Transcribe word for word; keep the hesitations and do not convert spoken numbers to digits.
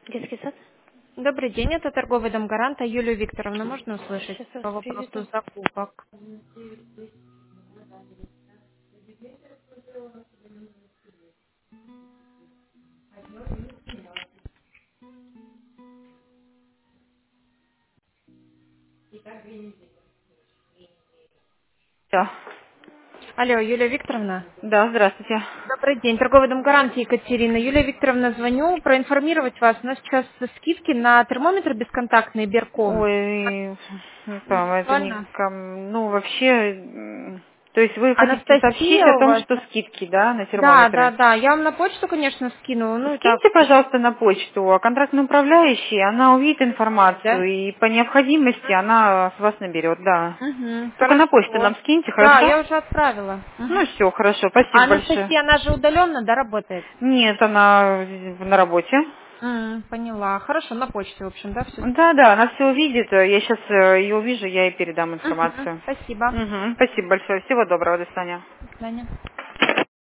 Детский сад? Добрый день, это торговый дом «Гаранта». Юлию Викторовну можно услышать Сейчас я вас по вопросу переведу. закупок? Да. Алло, Юлия Викторовна. Да, здравствуйте. Добрый день, торговый дом «Гаранта», Екатерина. Юлия Викторовна, звоню проинформировать вас. У нас сейчас скидки на термометр бесконтактный Берком. Ой, ну, там, это не Актуально? ко м- ну, вообще, м, то есть вы хотите сообщить Анастасия о у том, вас? что скидки, да, на Да, да, термометры? да. Я вам на почту, конечно, скину. Ну и так, Скиньте, пожалуйста, на почту, а контрактная управляющая, она увидит информацию, да? и по необходимости она с вас наберет, да. Угу, Только на почту хорошо. нам скиньте, Да, хорошо? я уже отправила. Ну Мгм. все, хорошо, А спасибо большое. Анастасия, она же удаленно, да, работает? Нет, она на работе. М, поняла. Хорошо, на почте, в общем, да, все. Да, да, она все увидит. Я сейчас ее увижу, я ей передам Угу. информацию. Спасибо. Угу, спасибо большое. Всего доброго, до свидания. До свидания.